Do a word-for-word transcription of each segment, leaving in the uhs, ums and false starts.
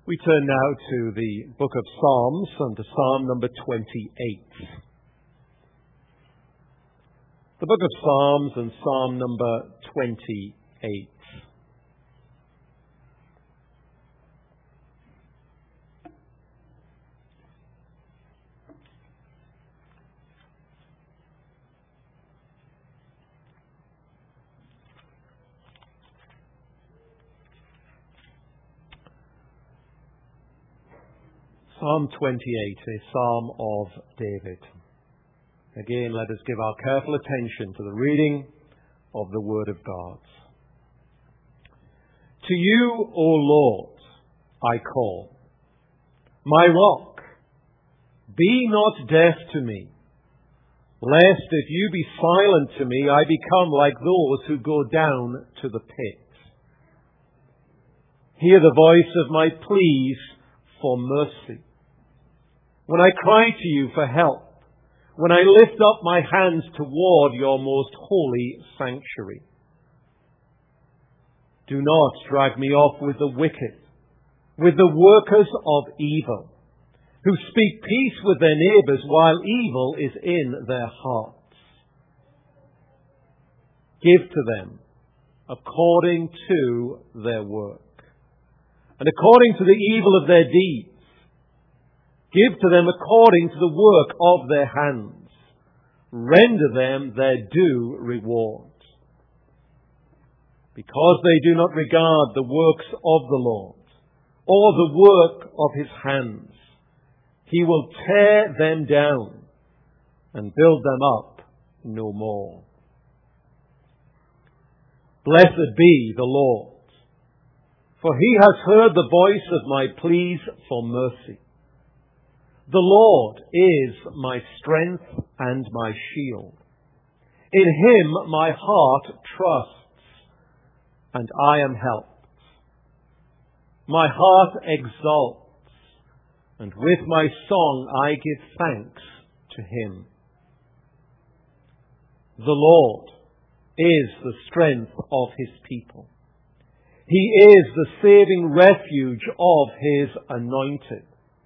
We turn now to the book of Psalms and to Psalm number twenty-eight. The book of Psalms and Psalm number twenty-eight. Psalm twenty-eight, a psalm of David. Again, let us give our careful attention to the reading of the Word of God. To you, O Lord, I call, my rock, be not deaf to me, lest if you be silent to me, I become like those who go down to the pit. Hear the voice of my pleas for mercy. When I cry to you for help, when I lift up my hands toward your most holy sanctuary. Do not drag me off with the wicked, with the workers of evil, who speak peace with their neighbors while evil is in their hearts. Give to them according to their work, and according to the evil of their deeds. Give to them according to the work of their hands. Render them their due reward. Because they do not regard the works of the Lord, or the work of his hands, he will tear them down and build them up no more. Blessed be the Lord, for he has heard the voice of my pleas for mercy. The Lord is my strength and my shield. In him my heart trusts, and I am helped. My heart exalts, and with my song I give thanks to him. The Lord is the strength of his people. He is the saving refuge of his anointed.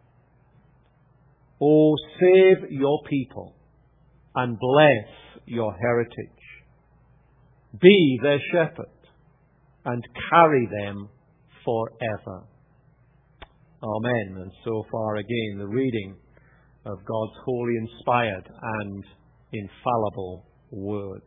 O save your people and bless your heritage. Be their shepherd and carry them forever. Amen. And so far again the reading of God's holy, inspired and infallible words.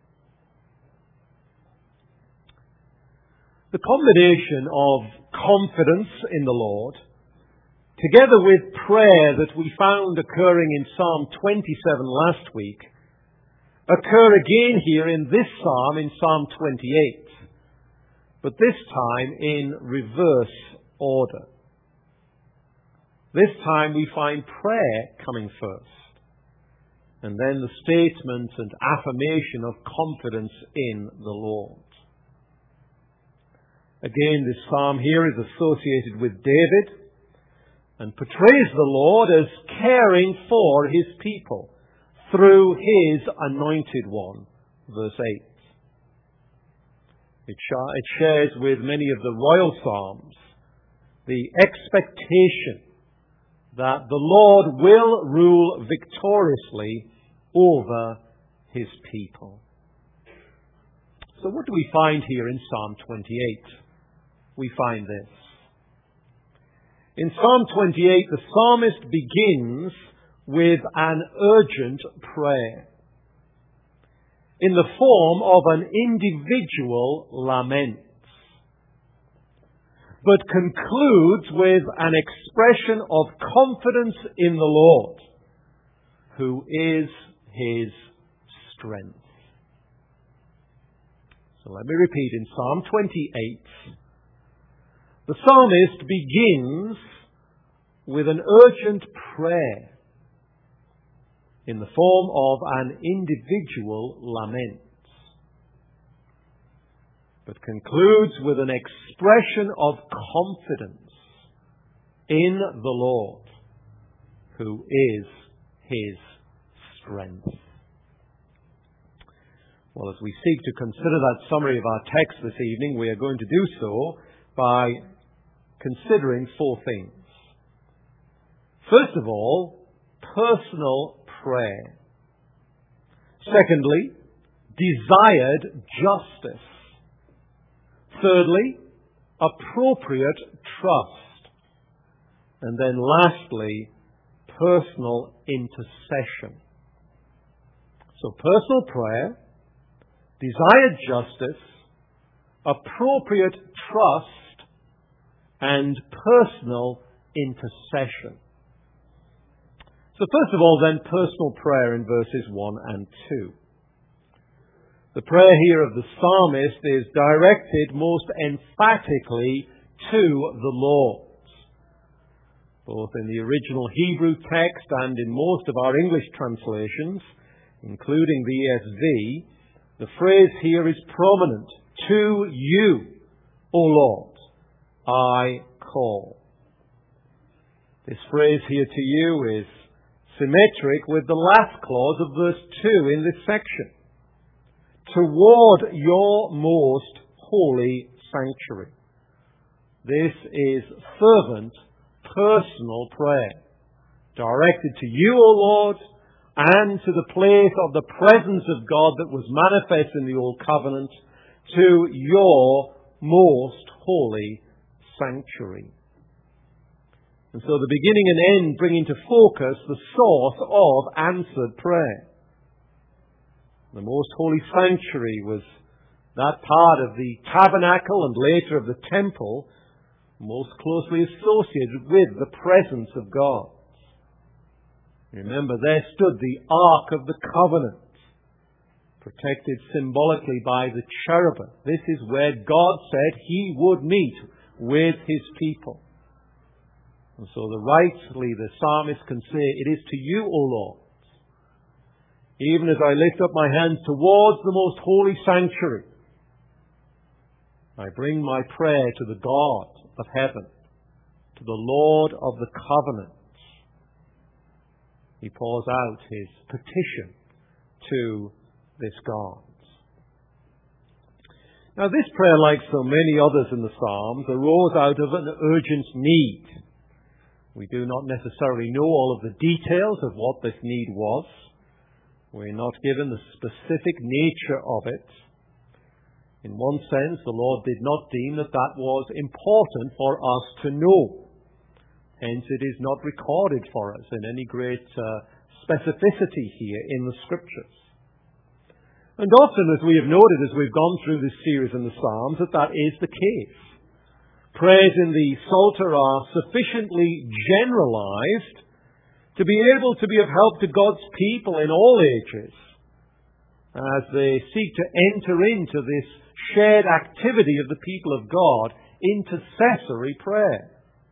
The combination of confidence in the Lord, together with prayer that we found occurring in Psalm twenty-seven last week, occur again here in this psalm, in Psalm twenty-eight, but this time in reverse order. This time we find prayer coming first, and then the statement and affirmation of confidence in the Lord. Again, this psalm here is associated with David, and portrays the Lord as caring for his people through his anointed one. Verse eight. It, sh- it shares with many of the royal psalms the expectation that the Lord will rule victoriously over his people. So what do we find here in Psalm twenty-eight? We find this. In Psalm twenty-eight, the psalmist begins with an urgent prayer in the form of an individual lament, but concludes with an expression of confidence in the Lord, who is his strength. So let me repeat, in Psalm twenty-eight, the psalmist begins with an urgent prayer in the form of an individual lament, but concludes with an expression of confidence in the Lord, who is his strength. Well, as we seek to consider that summary of our text this evening, we are going to do so by considering four things. First of all, personal prayer. Secondly, desired justice. Thirdly, appropriate trust. And then lastly, personal intercession. So personal prayer, desired justice, appropriate trust, and personal intercession. So first of all then, personal prayer in verses one and two. The prayer here of the psalmist is directed most emphatically to the Lord. Both in the original Hebrew text and in most of our English translations, including the E S V, the phrase here is prominent. To you, O Lord, I call. This phrase here, to you, is symmetric with the last clause of verse two in this section. Toward your most holy sanctuary. This is fervent, personal prayer, directed to you, O Lord, and to the place of the presence of God that was manifest in the Old Covenant, to your most holy sanctuary. And so the beginning and end bring into focus the source of answered prayer. The most holy sanctuary was that part of the tabernacle and later of the temple most closely associated with the presence of God. Remember, there stood the Ark of the Covenant, protected symbolically by the cherubim. This is where God said He would meet with His people. And so the rightly the psalmist can say, it is to you, O Lord, even as I lift up my hands towards the most holy sanctuary, I bring my prayer to the God of heaven, to the Lord of the covenant. He pours out his petition to this God. Now this prayer, like so many others in the Psalms, arose out of an urgent need. We do not necessarily know all of the details of what this need was. We're not given the specific nature of it. In one sense, the Lord did not deem that that was important for us to know. Hence, it is not recorded for us in any great uh, specificity here in the Scriptures. And often, as we have noted as we've gone through this series in the Psalms, that that is the case. Prayers in the Psalter are sufficiently generalized to be able to be of help to God's people in all ages as they seek to enter into this shared activity of the people of God, intercessory prayer.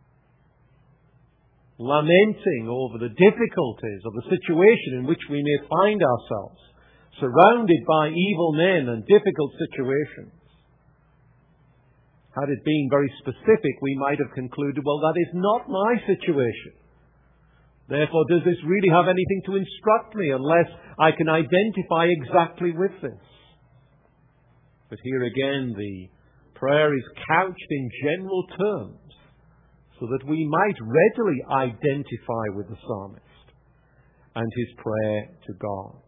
Lamenting over the difficulties of the situation in which we may find ourselves, surrounded by evil men and difficult situations. Had it been very specific, we might have concluded, well, that is not my situation. Therefore, does this really have anything to instruct me unless I can identify exactly with this? But here again, the prayer is couched in general terms so that we might readily identify with the psalmist and his prayer to God.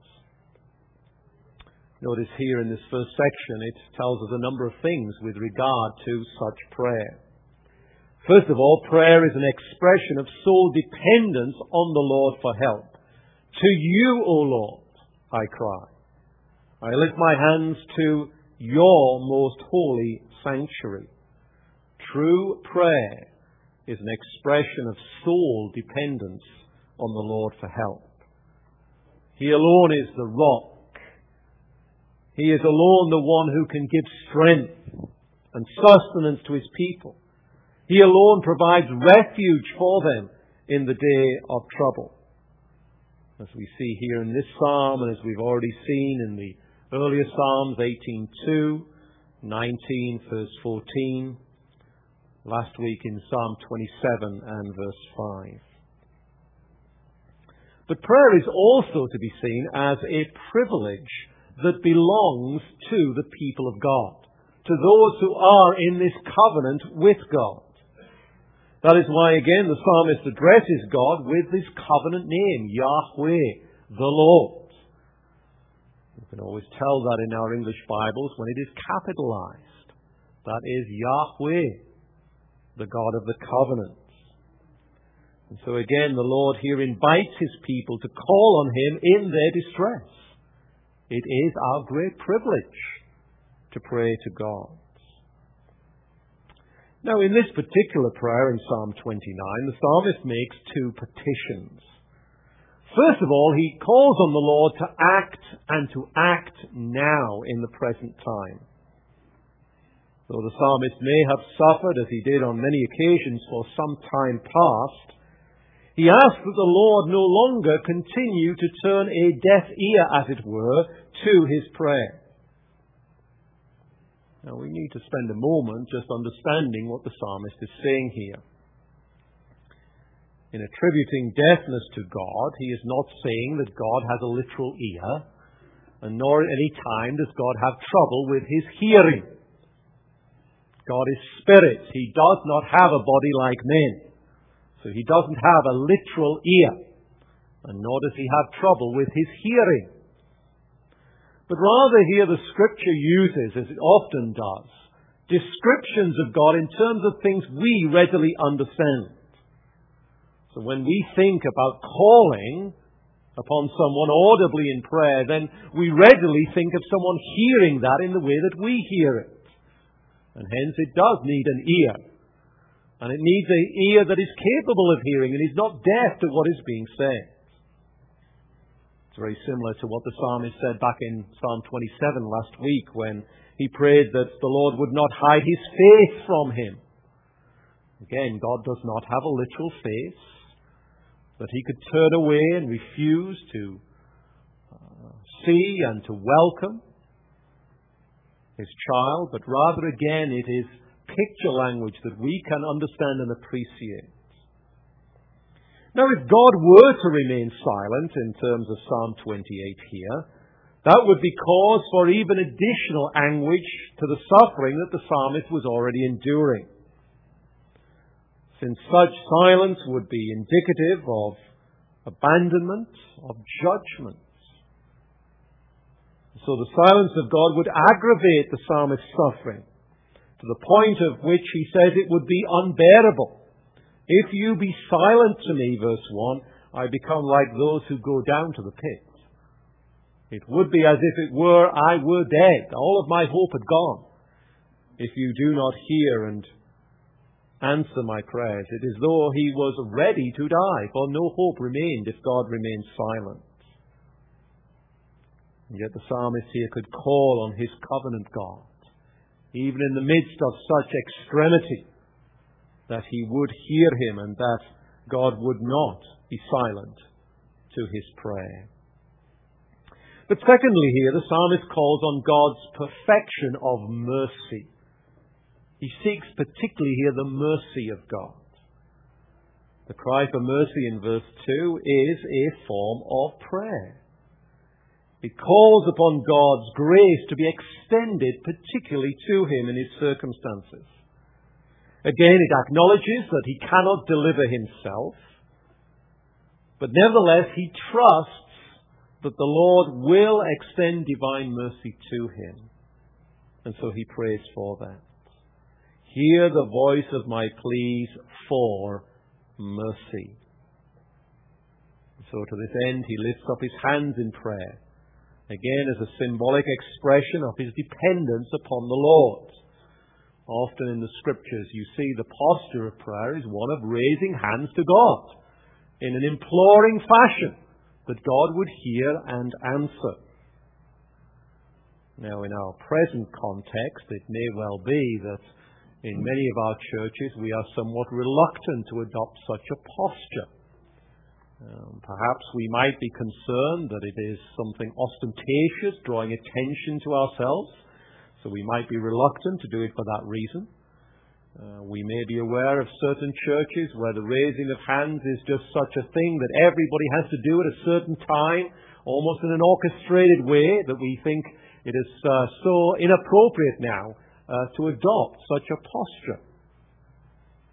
Notice here in this first section, it tells us a number of things with regard to such prayer. First of all, prayer is an expression of soul dependence on the Lord for help. To you, O Lord, I cry. I lift my hands to your most holy sanctuary. True prayer is an expression of soul dependence on the Lord for help. He alone is the rock. He is alone the one who can give strength and sustenance to his people. He alone provides refuge for them in the day of trouble. As we see here in this psalm, and as we've already seen in the earlier psalms, eighteen two, nineteen, verse fourteen, last week in Psalm twenty-seven and verse five. But prayer is also to be seen as a privilege that belongs to the people of God, to those who are in this covenant with God. That is why, again, the psalmist addresses God with this covenant name, Yahweh, the Lord. You can always tell that in our English Bibles when it is capitalized. That is Yahweh, the God of the covenants. And so again, the Lord here invites his people to call on him in their distress. It is our great privilege to pray to God. Now, in this particular prayer in Psalm twenty-nine, the psalmist makes two petitions. First of all, he calls on the Lord to act and to act now in the present time. Though the psalmist may have suffered, as he did on many occasions for some time past, he asks that the Lord no longer continue to turn a deaf ear, as it were, to his prayer. Now, we need to spend a moment just understanding what the psalmist is saying here. In attributing deafness to God, he is not saying that God has a literal ear, and nor at any time does God have trouble with his hearing. God is spirit. He does not have a body like men. So he doesn't have a literal ear, and nor does he have trouble with his hearing. But rather here the Scripture uses, as it often does, descriptions of God in terms of things we readily understand. So when we think about calling upon someone audibly in prayer, then we readily think of someone hearing that in the way that we hear it. And hence it does need an ear. And it needs an ear that is capable of hearing and is not deaf to what is being said. It's very similar to what the psalmist said back in Psalm twenty-seven last week when he prayed that the Lord would not hide his face from him. Again, God does not have a literal face that he could turn away and refuse to uh, see and to welcome his child, but rather again it is picture language that we can understand and appreciate. Now, if God were to remain silent in terms of Psalm twenty-eight here, that would be cause for even additional anguish to the suffering that the psalmist was already enduring. Since such silence would be indicative of abandonment, of judgment. So the silence of God would aggravate the psalmist's suffering to the point of which he says it would be unbearable. If you be silent to me, verse one, I become like those who go down to the pit. It would be as if it were I were dead. All of my hope had gone. If you do not hear and answer my prayers, it is as though he was ready to die, for no hope remained if God remained silent. And yet the psalmist here could call on his covenant God, even in the midst of such extremity, that he would hear him and that God would not be silent to his prayer. But secondly here, the psalmist calls on God's perfection of mercy. He seeks particularly here the mercy of God. The cry for mercy in verse two is a form of prayer. It calls upon God's grace to be extended particularly to him in his circumstances. Again, it acknowledges that he cannot deliver himself, but nevertheless he trusts that the Lord will extend divine mercy to him. And so he prays for that. Hear the voice of my pleas for mercy. So to this end he lifts up his hands in prayer, again as a symbolic expression of his dependence upon the Lord. Often in the Scriptures you see the posture of prayer is one of raising hands to God in an imploring fashion that God would hear and answer. Now, in our present context, it may well be that in many of our churches we are somewhat reluctant to adopt such a posture. Um, perhaps we might be concerned that it is something ostentatious, drawing attention to ourselves, so we might be reluctant to do it for that reason. Uh, we may be aware of certain churches where the raising of hands is just such a thing that everybody has to do at a certain time, almost in an orchestrated way, that we think it is uh, so inappropriate now uh, to adopt such a posture.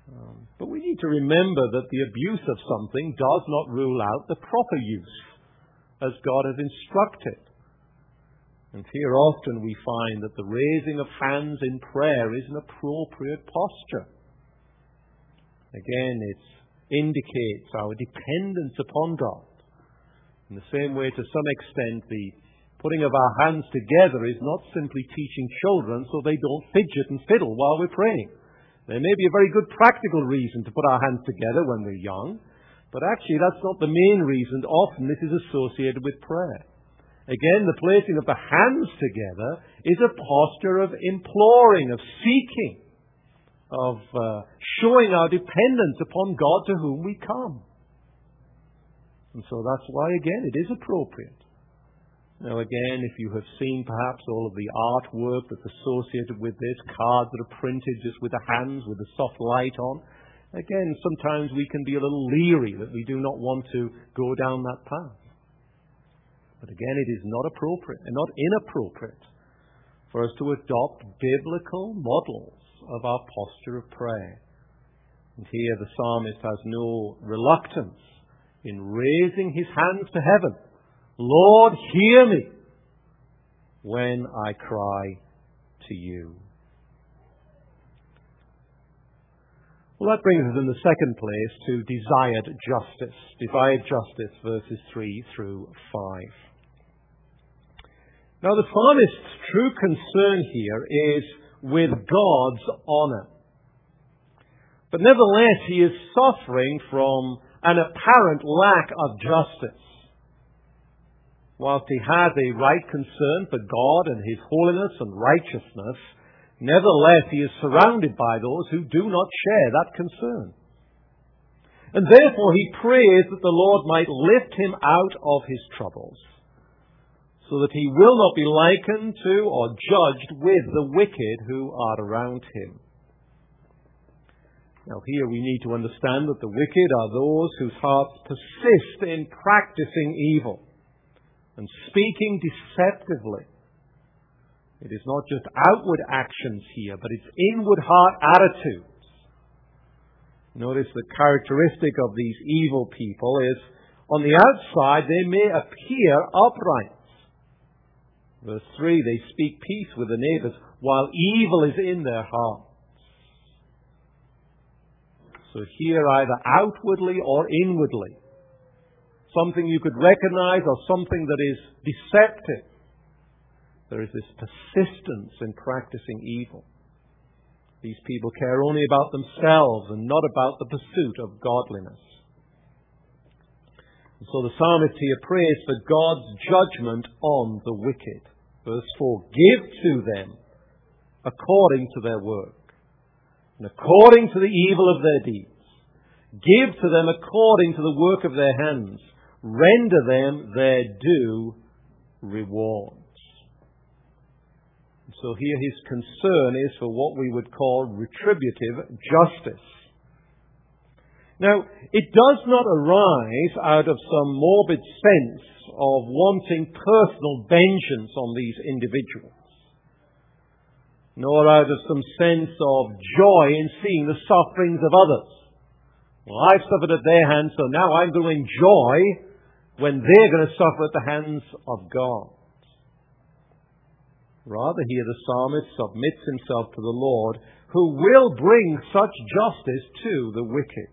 Um, but we need to remember that the abuse of something does not rule out the proper use, as God has instructed. And here often we find that the raising of hands in prayer is an appropriate posture. Again, it indicates our dependence upon God. In the same way, to some extent, the putting of our hands together is not simply teaching children so they don't fidget and fiddle while we're praying. There may be a very good practical reason to put our hands together when we're young, but actually that's not the main reason. Often this is associated with prayer. Again, the placing of the hands together is a posture of imploring, of seeking, of uh, showing our dependence upon God to whom we come. And so that's why, again, it is appropriate. Now, again, if you have seen perhaps all of the artwork that's associated with this, cards that are printed just with the hands, with the soft light on, again, sometimes we can be a little leery that we do not want to go down that path. But again, it is not appropriate and not inappropriate for us to adopt biblical models of our posture of prayer. And here the psalmist has no reluctance in raising his hands to heaven. Lord, hear me when I cry to you. Well, that brings us in the second place to desired justice. Desired justice, verses three through five. Now, the psalmist's true concern here is with God's honor. But nevertheless, he is suffering from an apparent lack of justice. Whilst he has a right concern for God and His holiness and righteousness, nevertheless he is surrounded by those who do not share that concern. And therefore he prays that the Lord might lift him out of his troubles, so that he will not be likened to or judged with the wicked who are around him. Now here we need to understand that the wicked are those whose hearts persist in practicing evil and speaking deceptively. It is not just outward actions here, but it's inward heart attitudes. Notice the characteristic of these evil people is, on the outside they may appear upright. Verse three, they speak peace with the neighbors, while evil is in their hearts. So here, either outwardly or inwardly, something you could recognize or something that is deceptive, there is this persistence in practicing evil. These people care only about themselves and not about the pursuit of godliness. And so the psalmist here prays for God's judgment on the wicked. Verse four, give to them according to their work, and according to the evil of their deeds. Give to them according to the work of their hands. Render them their due rewards. So here his concern is for what we would call retributive justice. Now, it does not arise out of some morbid sense of wanting personal vengeance on these individuals, nor out of some sense of joy in seeing the sufferings of others. Well, I've suffered at their hands, so now I'm going to enjoy when they're going to suffer at the hands of God. Rather, here the psalmist submits himself to the Lord, who will bring such justice to the wicked.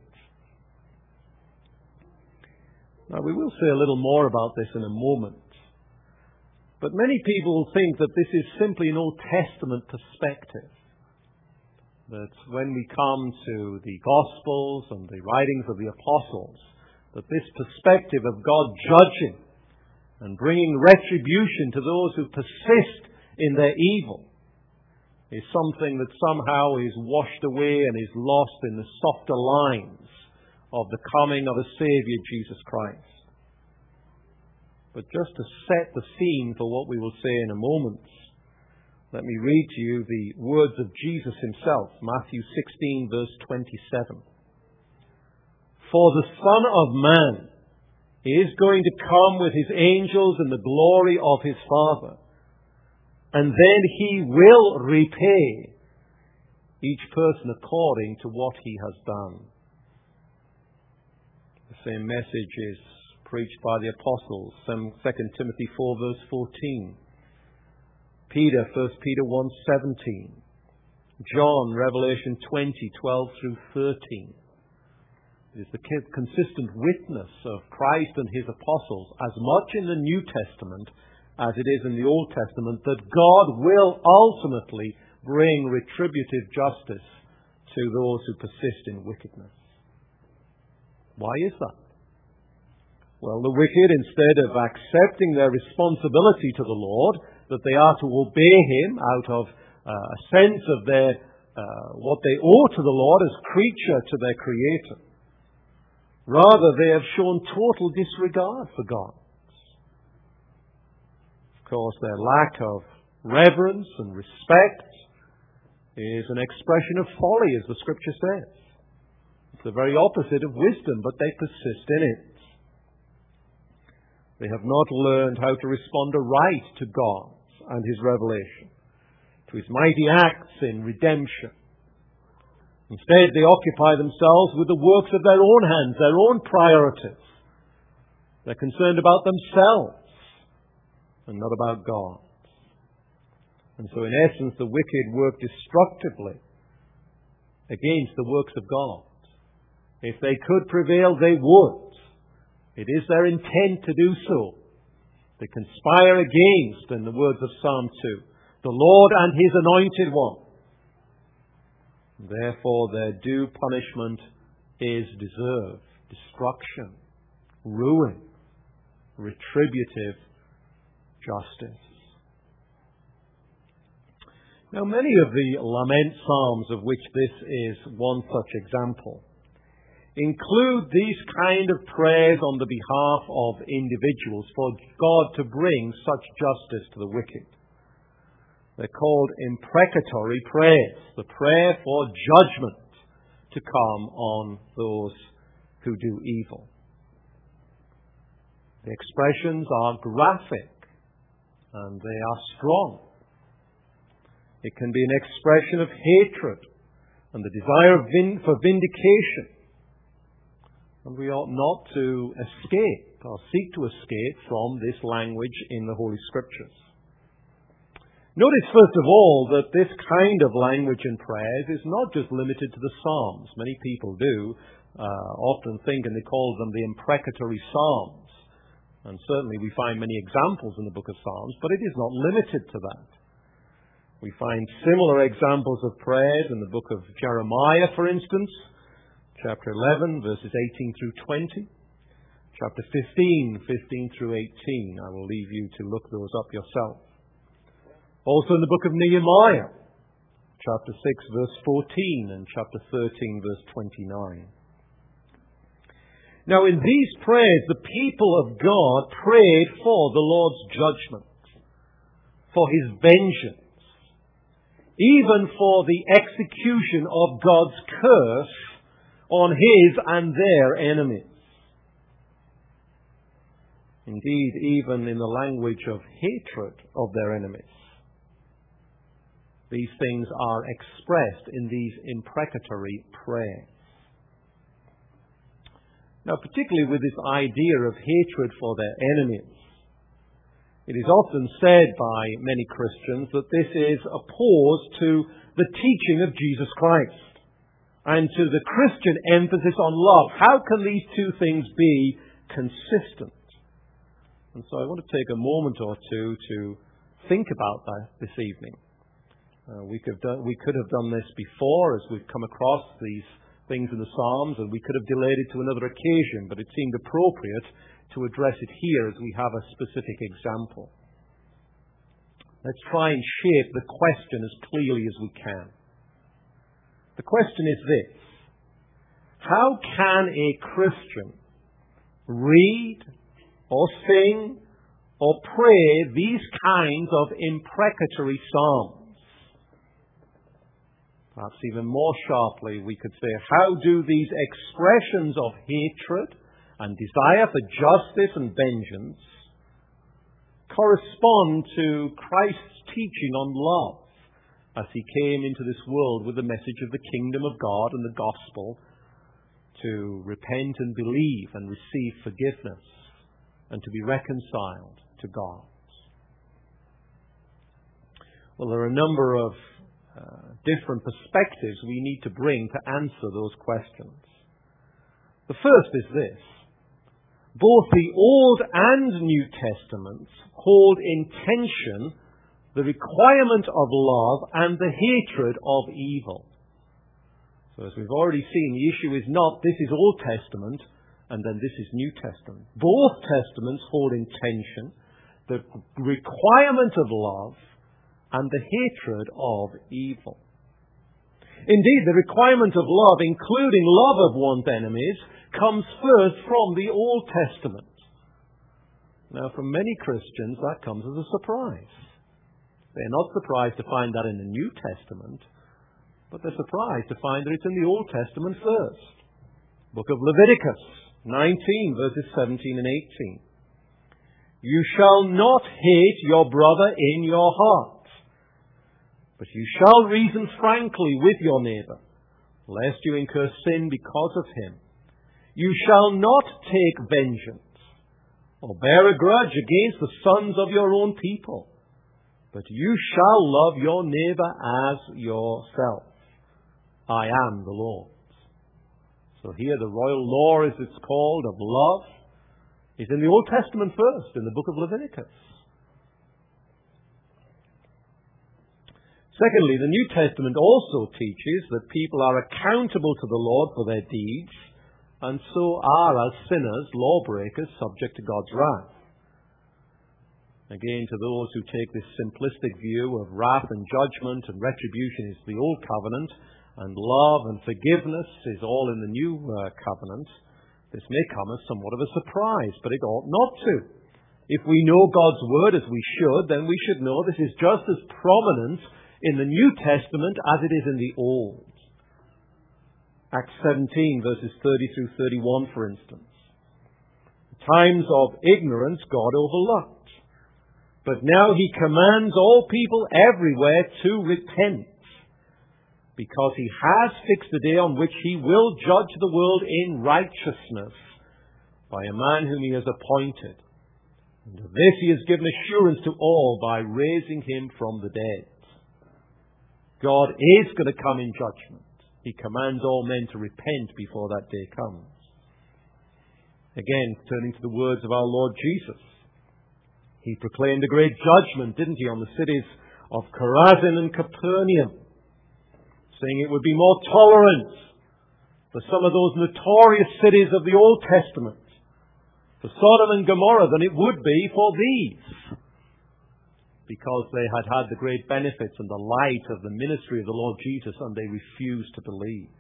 Now, we will say a little more about this in a moment. But many people think that this is simply an Old Testament perspective. That when we come to the Gospels and the writings of the Apostles, that this perspective of God judging and bringing retribution to those who persist in their evil is something that somehow is washed away and is lost in the softer lines of the coming of a Savior, Jesus Christ. But just to set the scene for what we will say in a moment, let me read to you the words of Jesus himself, Matthew sixteen, verse twenty-seven. For the Son of Man is going to come with his angels in the glory of his Father, and then he will repay each person according to what he has done. The same message is preached by the apostles, Second Timothy four verse fourteen. Peter, First Peter one seventeen. John, Revelation twenty, twelve through thirteen. It is the consistent witness of Christ and his apostles, as much in the New Testament as it is in the Old Testament, that God will ultimately bring retributive justice to those who persist in wickedness. Why is that? Well, the wicked, instead of accepting their responsibility to the Lord, that they are to obey him out of uh, a sense of their uh, what they owe to the Lord as creature to their Creator, rather they have shown total disregard for God. Of course, their lack of reverence and respect is an expression of folly, as the Scripture says. It's the very opposite of wisdom, but they persist in it. They have not learned how to respond aright to God and his revelation, to his mighty acts in redemption. Instead, they occupy themselves with the works of their own hands, their own priorities. They're concerned about themselves and not about God. And so, in essence, the wicked work destructively against the works of God. If they could prevail, they would. It is their intent to do so. They conspire against, in the words of Psalm two, the Lord and his anointed one. Therefore, their due punishment is deserved: destruction, ruin, retributive justice. Now, many of the lament psalms, of which this is one such example, include these kind of prayers on the behalf of individuals for God to bring such justice to the wicked. They're called imprecatory prayers, the prayer for judgment to come on those who do evil. The expressions are graphic and they are strong. It can be an expression of hatred and the desire for vindication. And we ought not to escape or seek to escape from this language in the Holy Scriptures. Notice, first of all, that this kind of language in prayers is not just limited to the Psalms. Many people do uh, often think, and they call them the imprecatory Psalms. And certainly we find many examples in the book of Psalms, but it is not limited to that. We find similar examples of prayers in the book of Jeremiah, for instance, chapter eleven, verses eighteen through twenty. Chapter fifteen, fifteen through eighteen. I will leave you to look those up yourself. Also in the book of Nehemiah, chapter six, verse fourteen, and chapter thirteen, verse twenty-nine. Now, in these prayers, the people of God prayed for the Lord's judgment, for his vengeance, even for the execution of God's curse on his and their enemies. Indeed, even in the language of hatred of their enemies. These things are expressed in these imprecatory prayers. Now, particularly with this idea of hatred for their enemies, it is often said by many Christians that this is opposed to the teaching of Jesus Christ and to the Christian emphasis on love. How can these two things be consistent? And so I want to take a moment or two to think about that this evening. Uh, we could have done, we could have done this before as we've come across these things in the Psalms, and we could have delayed it to another occasion, but it seemed appropriate to address it here as we have a specific example. Let's try and shape the question as clearly as we can. The question is this: how can a Christian read or sing or pray these kinds of imprecatory psalms? Perhaps even more sharply, we could say, how do these expressions of hatred and desire for justice and vengeance correspond to Christ's teaching on love as he came into this world with the message of the kingdom of God and the gospel, to repent and believe and receive forgiveness and to be reconciled to God. Well, there are a number of uh, different perspectives we need to bring to answer those questions. The first is this: both the Old and New Testaments hold in tension the requirement of love and the hatred of evil. So as we've already seen, the issue is not this is Old Testament and then this is New Testament. Both Testaments hold in tension the requirement of love and the hatred of evil. Indeed, the requirement of love, including love of one's enemies, comes first from the Old Testament. Now, for many Christians, that comes as a surprise. They're not surprised to find that in the New Testament, but they're surprised to find that it's in the Old Testament first. Book of Leviticus, nineteen, verses seventeen and eighteen. You shall not hate your brother in your heart, but you shall reason frankly with your neighbor, lest you incur sin because of him. You shall not take vengeance, or bear a grudge against the sons of your own people, but you shall love your neighbor as yourself. I am the Lord. So here the royal law, as it's called, of love, is in the Old Testament first, in the book of Leviticus. Secondly, the New Testament also teaches that people are accountable to the Lord for their deeds, and so are, as sinners, lawbreakers, subject to God's wrath. Again, to those who take this simplistic view of wrath and judgment and retribution is the Old Covenant, and love and forgiveness is all in the New uh, Covenant, this may come as somewhat of a surprise, but it ought not to. If we know God's Word as we should, then we should know this is just as prominent in the New Testament as it is in the Old. Acts seventeen, verses thirty through thirty-one, for instance. Times of ignorance God overlooked, but now he commands all people everywhere to repent, because he has fixed the day on which he will judge the world in righteousness by a man whom he has appointed. And of this he has given assurance to all by raising him from the dead. God is going to come in judgment. He commands all men to repent before that day comes. Again, turning to the words of our Lord Jesus, he proclaimed a great judgment, didn't he, on the cities of Chorazin and Capernaum, saying it would be more tolerant for some of those notorious cities of the Old Testament, for Sodom and Gomorrah, than it would be for these, because they had had the great benefits and the light of the ministry of the Lord Jesus, and they refused to believe.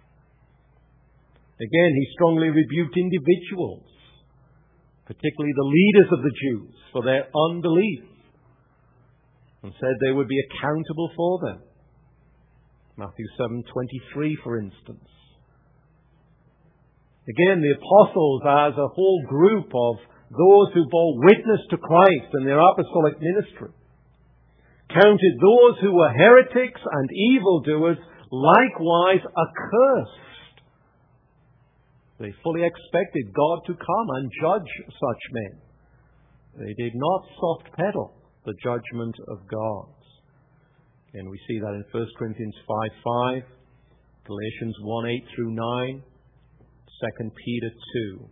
Again, he strongly rebuked individuals, particularly the leaders of the Jews, for their unbelief, and said they would be accountable for them. Matthew seven twenty-three, for instance. Again, the apostles, as a whole group of those who bore witness to Christ and their apostolic ministry, counted those who were heretics and evildoers likewise accursed. They fully expected God to come and judge such men. They did not soft pedal the judgment of God. And we see that in First Corinthians five five, Galatians one eight through nine, Second Peter two.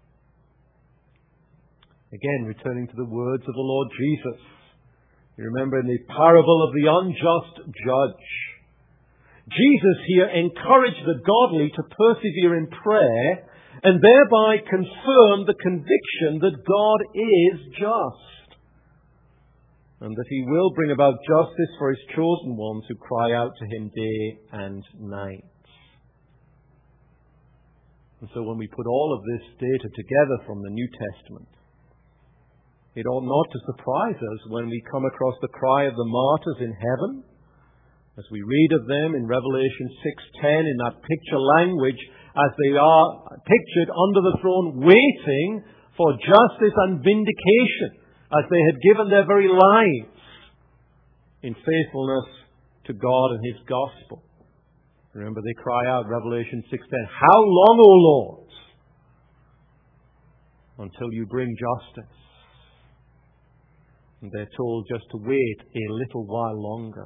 Again, returning to the words of the Lord Jesus. You remember in the parable of the unjust judge, Jesus here encouraged the godly to persevere in prayer and thereby confirm the conviction that God is just, and that he will bring about justice for his chosen ones who cry out to him day and night. And so when we put all of this data together from the New Testament, it ought not to surprise us when we come across the cry of the martyrs in heaven, as we read of them in Revelation six ten, in that picture language, as they are pictured under the throne waiting for justice and vindication, as they had given their very lives in faithfulness to God and His gospel. Remember, they cry out, Revelation six ten, "How long, O Lord, until you bring justice?" And they're told just to wait a little while longer.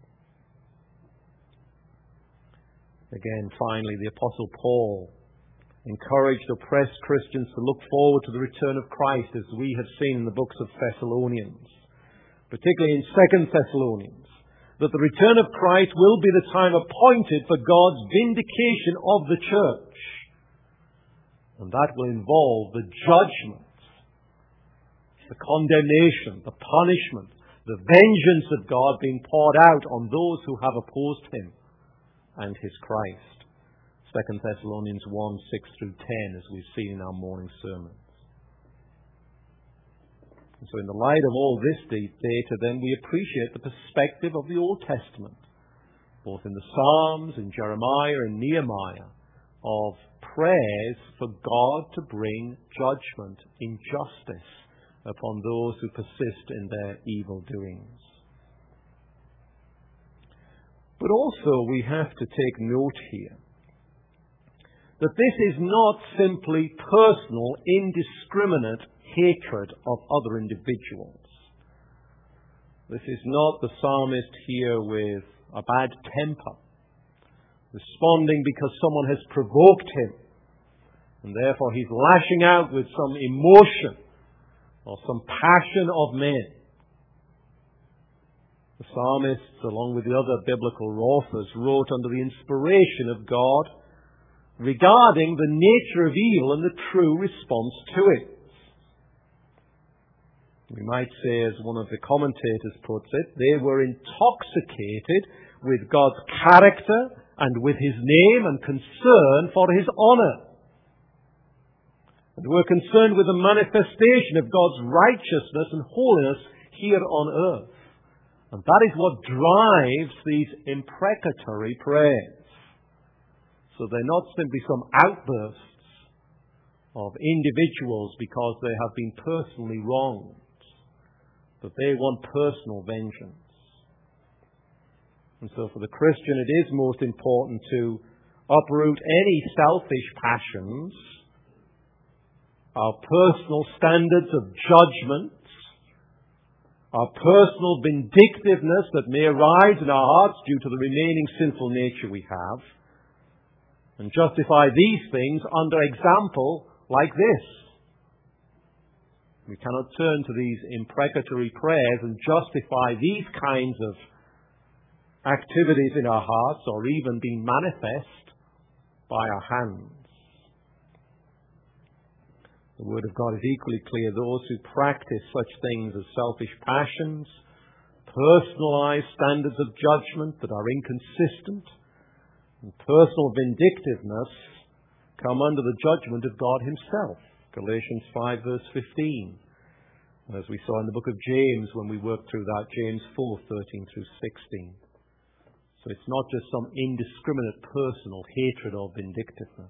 Again, finally, the Apostle Paul encouraged oppressed Christians to look forward to the return of Christ, as we have seen in the books of Thessalonians, particularly in Second Thessalonians, that the return of Christ will be the time appointed for God's vindication of the church. And that will involve the judgment, the condemnation, the punishment, the vengeance of God being poured out on those who have opposed Him and His Christ. Second Thessalonians one, six through ten, as we've seen in our morning sermons. And so in the light of all this data, then, we appreciate the perspective of the Old Testament, both in the Psalms, in Jeremiah and Nehemiah, of prayers for God to bring judgment in justice upon those who persist in their evil doings. But also we have to take note here that this is not simply personal, indiscriminate hatred of other individuals. This is not the psalmist here with a bad temper, responding because someone has provoked him, and therefore he's lashing out with some emotion or some passion of men. The psalmists, along with the other biblical authors, wrote under the inspiration of God regarding the nature of evil and the true response to it. We might say, as one of the commentators puts it, they were intoxicated with God's character and with His name and concern for His honor. And were concerned with the manifestation of God's righteousness and holiness here on earth. And that is what drives these imprecatory prayers. So they're not simply some outbursts of individuals because they have been personally wronged, but they want personal vengeance. And so for the Christian, it is most important to uproot any selfish passions, our personal standards of judgment, our personal vindictiveness that may arise in our hearts due to the remaining sinful nature we have, and justify these things under example like this. We cannot turn to these imprecatory prayers and justify these kinds of activities in our hearts or even being manifest by our hands. The Word of God is equally clear. Those who practice such things as selfish passions, personalized standards of judgment that are inconsistent, and personal vindictiveness come under the judgment of God Himself. Galatians five verse fifteen. As we saw in the book of James when we worked through that, James four, thirteen through sixteen. So it's not just some indiscriminate personal hatred or vindictiveness.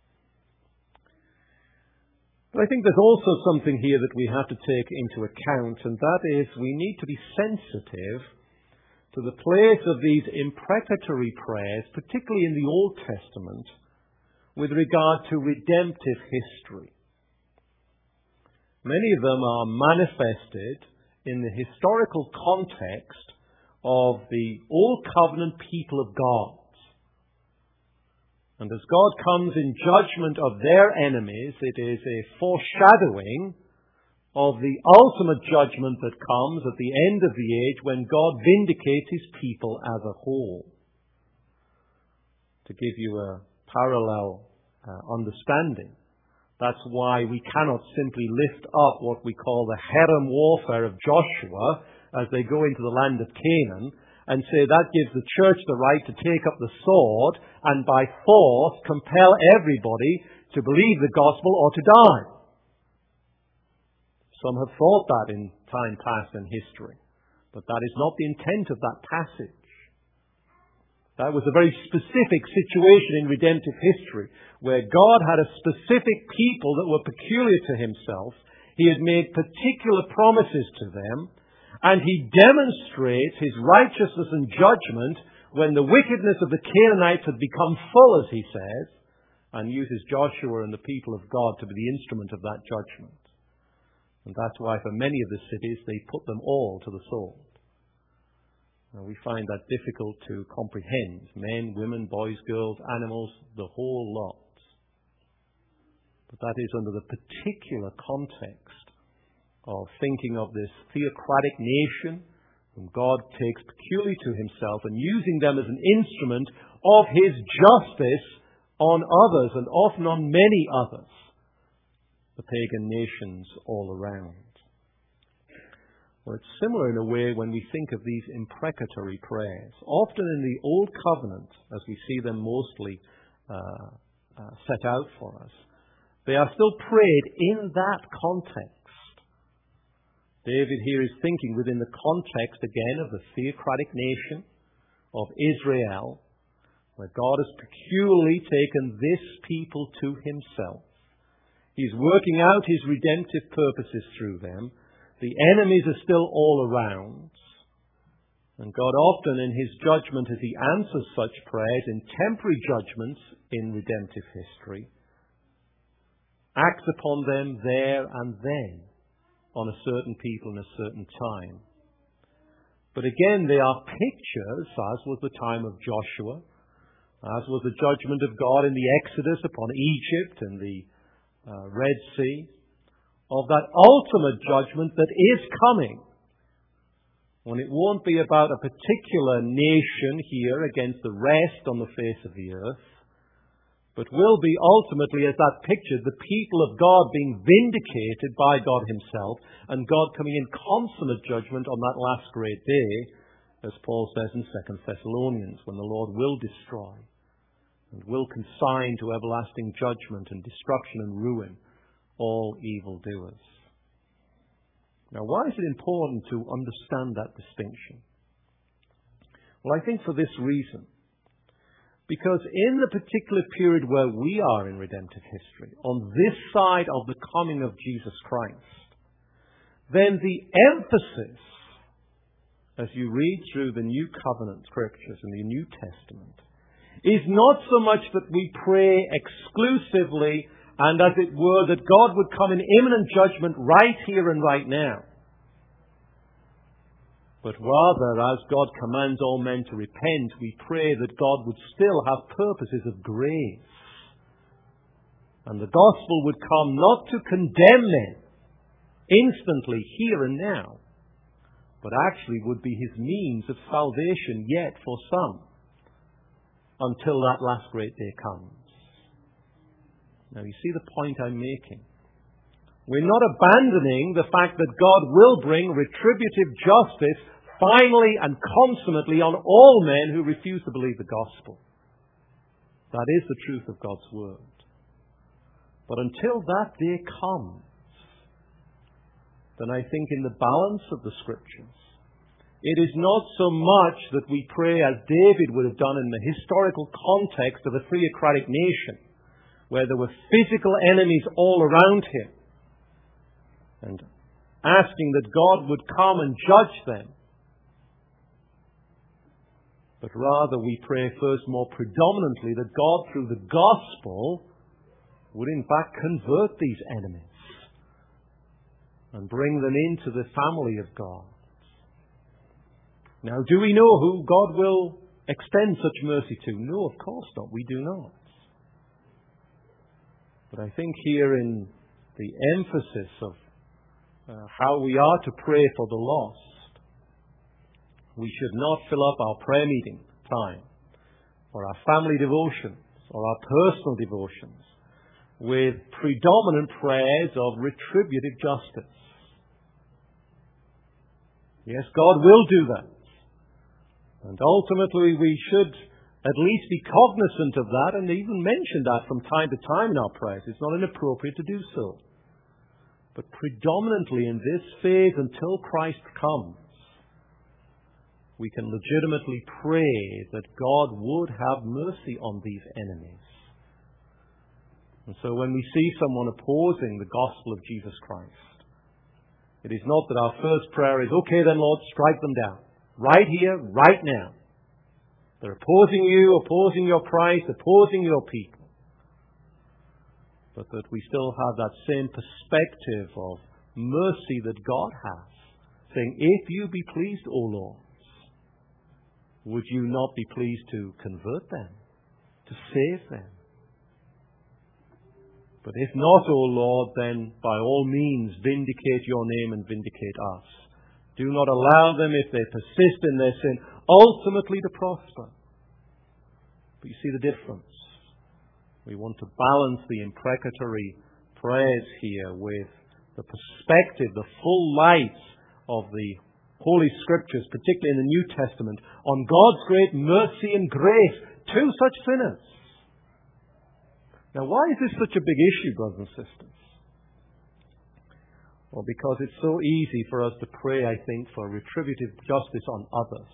But I think there's also something here that we have to take into account, and that is we need to be sensitive to the place of these imprecatory prayers, particularly in the Old Testament, with regard to redemptive history. Many of them are manifested in the historical context of the Old Covenant people of God. And as God comes in judgment of their enemies, it is a foreshadowing of the ultimate judgment that comes at the end of the age when God vindicates His people as a whole. To give you a parallel uh, understanding, that's why we cannot simply lift up what we call the herem warfare of Joshua as they go into the land of Canaan and say that gives the church the right to take up the sword and by force compel everybody to believe the gospel or to die. Some have thought that in time past in history, but that is not the intent of that passage. That was a very specific situation in redemptive history where God had a specific people that were peculiar to Himself. He had made particular promises to them, And he demonstrates his righteousness and judgment when the wickedness of the Canaanites had become full, as he says, and uses Joshua and the people of God to be the instrument of that judgment. And that's why for many of the cities they put them all to the sword. Now we find that difficult to comprehend. Men, women, boys, girls, animals, the whole lot. But that is under the particular context of thinking of this theocratic nation whom God takes peculiarly to himself and using them as an instrument of his justice on others and often on many others, the pagan nations all around. Well, it's similar in a way when we think of these imprecatory prayers. Often in the Old Covenant, as we see them mostly uh, uh, set out for us, they are still prayed in that context. David here is thinking within the context again of the theocratic nation of Israel, where God has peculiarly taken this people to himself. He's working out his redemptive purposes through them. The enemies are still all around. And God often in his judgment, as he answers such prayers in temporary judgments in redemptive history, acts upon them there and then on a certain people in a certain time. But again, they are pictures, as was the time of Joshua, as was the judgment of God in the Exodus upon Egypt and the uh, Red Sea, of that ultimate judgment that is coming, when it won't be about a particular nation here against the rest on the face of the earth, but will be ultimately, as that pictured, the people of God being vindicated by God himself and God coming in consummate judgment on that last great day, as Paul says in Second Thessalonians, when the Lord will destroy and will consign to everlasting judgment and destruction and ruin all evildoers. Now, why is it important to understand that distinction? Well, I think for this reason. Because in the particular period where we are in redemptive history, on this side of the coming of Jesus Christ, then the emphasis, as you read through the New Covenant scriptures and the New Testament, is not so much that we pray exclusively and, as it were, that God would come in imminent judgment right here and right now. But rather, as God commands all men to repent, we pray that God would still have purposes of grace. And the gospel would come not to condemn men instantly, here and now, but actually would be his means of salvation yet for some, until that last great day comes. Now, you see the point I'm making. We're not abandoning the fact that God will bring retributive justice finally and consummately on all men who refuse to believe the gospel. That is the truth of God's word. But until that day comes, then I think in the balance of the scriptures, it is not so much that we pray as David would have done in the historical context of a theocratic nation, where there were physical enemies all around him, and asking that God would come and judge them. But rather we pray first more predominantly that God, through the gospel, would in fact convert these enemies and bring them into the family of God. Now, do we know who God will extend such mercy to? No, of course not. We do not. But I think here in the emphasis of uh, how we are to pray for the lost, we should not fill up our prayer meeting time or our family devotions or our personal devotions with predominant prayers of retributive justice. Yes, God will do that. And ultimately we should at least be cognizant of that and even mention that from time to time in our prayers. It's not inappropriate to do so. But predominantly in this phase until Christ comes, we can legitimately pray that God would have mercy on these enemies. And so when we see someone opposing the gospel of Jesus Christ, It is not that our first prayer is, okay then Lord, strike them down. Right here, right now. They're opposing you, opposing your Christ, opposing your people. But that we still have that same perspective of mercy that God has. Saying, if you be pleased, O Lord, would you not be pleased to convert them, to save them? But if not, O Lord, then by all means vindicate your name and vindicate us. Do not allow them, if they persist in their sin, ultimately to prosper. But you see the difference. We want to balance the imprecatory prayers here with the perspective, the full light of the Holy Scriptures, particularly in the New Testament, on God's great mercy and grace to such sinners. Now, why is this such a big issue, brothers and sisters? Well, because it's so easy for us to pray, I think, for retributive justice on others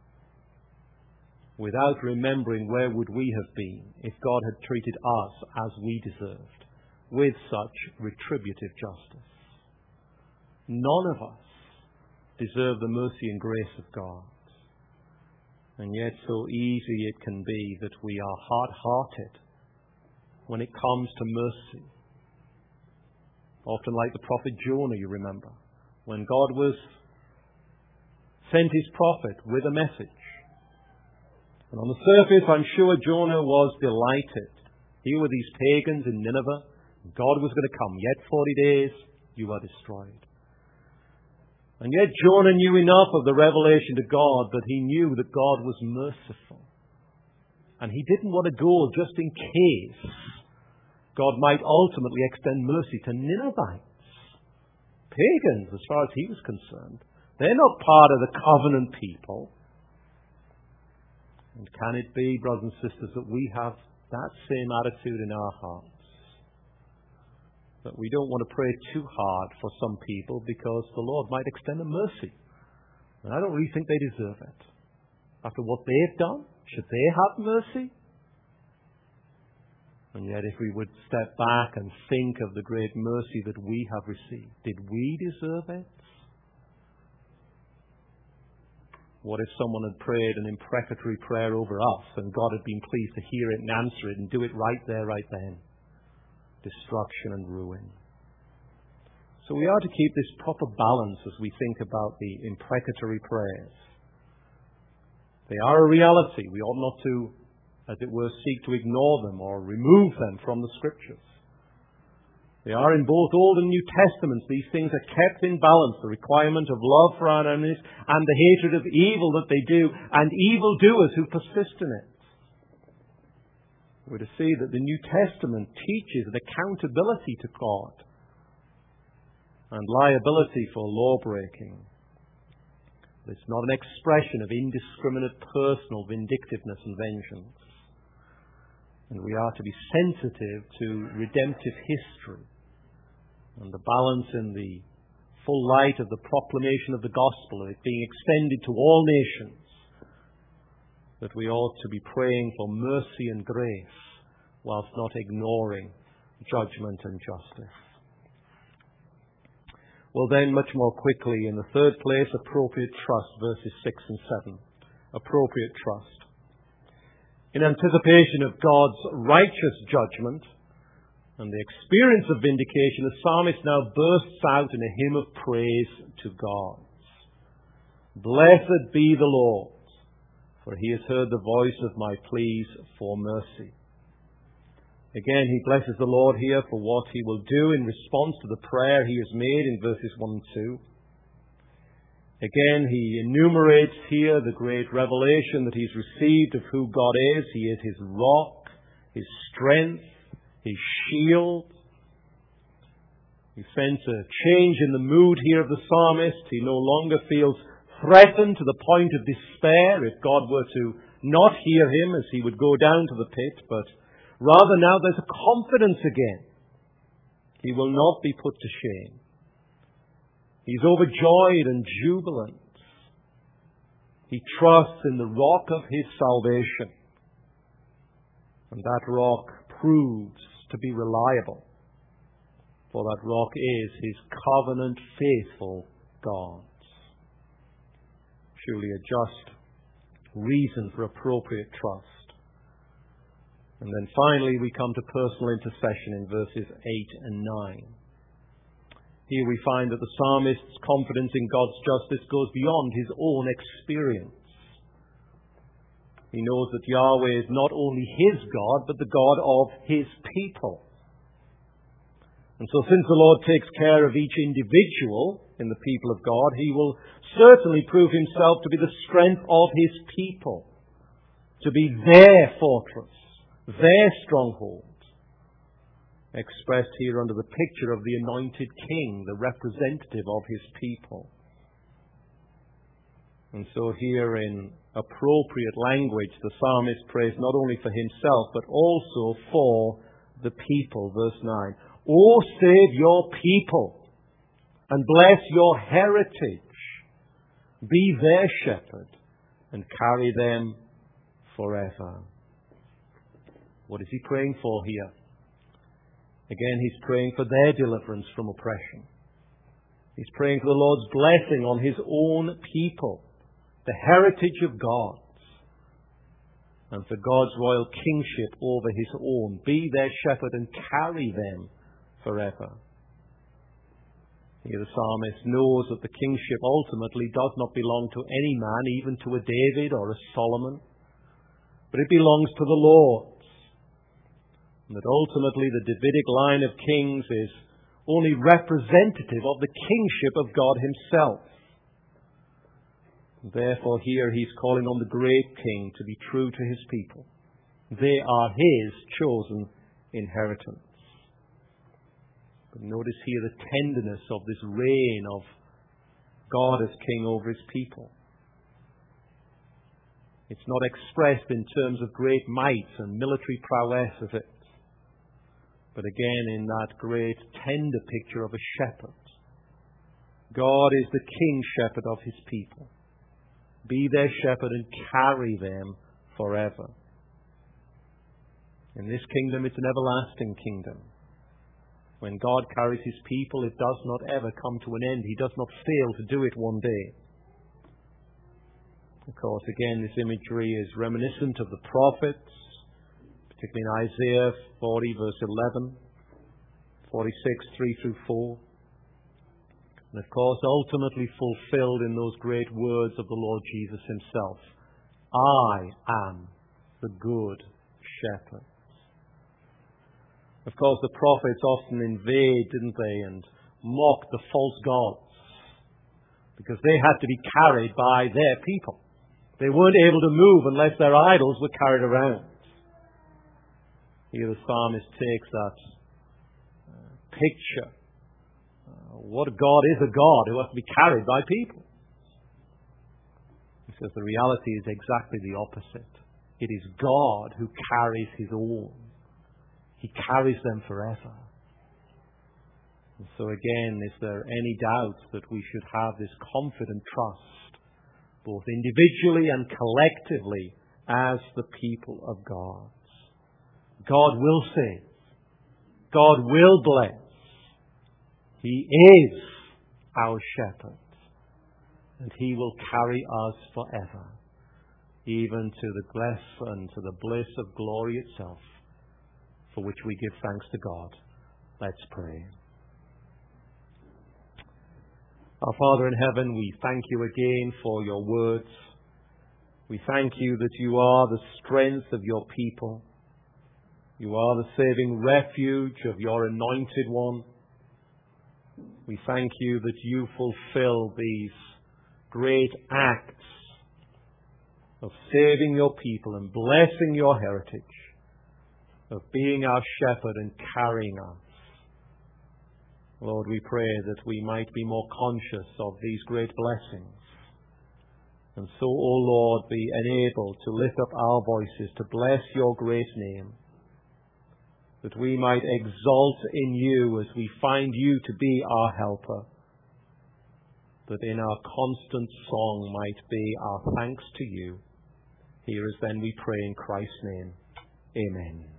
without remembering where would we have been if God had treated us as we deserved, with such retributive justice. None of us deserve the mercy and grace of God. And yet so easy it can be that we are hard-hearted when it comes to mercy. Often like the prophet Jonah, you remember, when God was sent his prophet with a message. And on the surface, I'm sure Jonah was delighted. Here were these pagans in Nineveh. God was going to come. Yet forty days, you are destroyed. And yet Jonah knew enough of the revelation to God that he knew that God was merciful. And he didn't want to go just in case God might ultimately extend mercy to Ninevites. Pagans, as far as he was concerned. They're not part of the covenant people. And can it be, brothers and sisters, that we have that same attitude in our hearts? That we don't want to pray too hard for some people because the Lord might extend a mercy. And I don't really think they deserve it. After what they've done, should they have mercy? And yet if we would step back and think of the great mercy that we have received, did we deserve it? What if someone had prayed an imprecatory prayer over us and God had been pleased to hear it and answer it and do it right there, right then? Destruction and ruin. So we are to keep this proper balance as we think about the imprecatory prayers. They are a reality. We ought not to, as it were, seek to ignore them or remove them from the Scriptures. They are in both Old and New Testaments. These things are kept in balance. The requirement of love for our enemies and the hatred of evil that they do, and evildoers who persist in it. We're to see that the New Testament teaches an accountability to God and liability for law-breaking. It's not an expression of indiscriminate personal vindictiveness and vengeance. And we are to be sensitive to redemptive history and the balance in the full light of the proclamation of the gospel, of it being extended to all nations, that we ought to be praying for mercy and grace whilst not ignoring judgment and justice. Well then, much more quickly, in the third place, appropriate trust, verses six and seven. Appropriate trust. In anticipation of God's righteous judgment and the experience of vindication, the psalmist now bursts out in a hymn of praise to God. Blessed be the Lord, for he has heard the voice of my pleas for mercy. Again, he blesses the Lord here for what he will do in response to the prayer he has made in verses one and two. Again, he enumerates here the great revelation that he's received of who God is. He is his rock, his strength, his shield. You sense a change in the mood here of the psalmist. He no longer feels threatened to the point of despair if God were to not hear him as he would go down to the pit, but rather now there's a confidence again. He will not be put to shame. He's overjoyed and jubilant. He trusts in the rock of his salvation. And that rock proves to be reliable. for that rock is his covenant faithful God. Surely a just reason for appropriate trust. And then finally we come to personal intercession in verses eight and nine. Here we find that the psalmist's confidence in God's justice goes beyond his own experience. He knows that Yahweh is not only his God, but the God of his people. And so since the Lord takes care of each individual in the people of God, he will certainly prove himself to be the strength of his people, to be their fortress, their stronghold, expressed here under the picture of the anointed king, the representative of his people. And so here in appropriate language, the psalmist prays not only for himself, but also for the people. Verse nine, "O save your people, and bless your heritage. Be their shepherd, and carry them forever." What is he praying for here? Again, he's praying for their deliverance from oppression. He's praying for the Lord's blessing on his own people, the heritage of God, and for God's royal kingship over his own. Be their shepherd and carry them forever. Here the psalmist knows that the kingship ultimately does not belong to any man, even to a David or a Solomon, but it belongs to the Lord. And that ultimately the Davidic line of kings is only representative of the kingship of God himself. Therefore here he's calling on the great king to be true to his people. They are his chosen inheritance. But notice here the tenderness of this reign of God as king over his people. It's not expressed in terms of great might and military prowess of it, but again in that great tender picture of a shepherd. God is the king shepherd of his people. Be their shepherd and carry them forever. In this kingdom, it's an everlasting kingdom. When God carries his people, it does not ever come to an end. He does not fail to do it one day. Of course, again, this imagery is reminiscent of the prophets, particularly in Isaiah forty, verse eleven, forty-six, three through four. And of course, ultimately fulfilled in those great words of the Lord Jesus himself. I am the good shepherd. Of course, the prophets often invade, didn't they, and mocked the false gods, because they had to be carried by their people. They weren't able to move unless their idols were carried around. Here the psalmist takes that uh, picture. Uh, what a God is a God who has to be carried by people. He says the reality is exactly the opposite. It is God who carries his own. He carries them forever. And so again, is there any doubt that we should have this confident trust, both individually and collectively, as the people of God? God will save. God will bless. He is our shepherd. And he will carry us forever, even to the bless and to the bliss of glory itself, for which we give thanks to God. Let's pray. Our Father in heaven, we thank you again for your words. We thank you that you are the strength of your people. You are the saving refuge of your anointed one. We thank you that you fulfill these great acts of saving your people and blessing your heritage, of being our shepherd and carrying us. Lord, we pray that we might be more conscious of these great blessings, and so, O Lord, be enabled to lift up our voices to bless your great name, that we might exalt in you as we find you to be our helper, that in our constant song might be our thanks to you. Hear us then, we pray in Christ's name. Amen.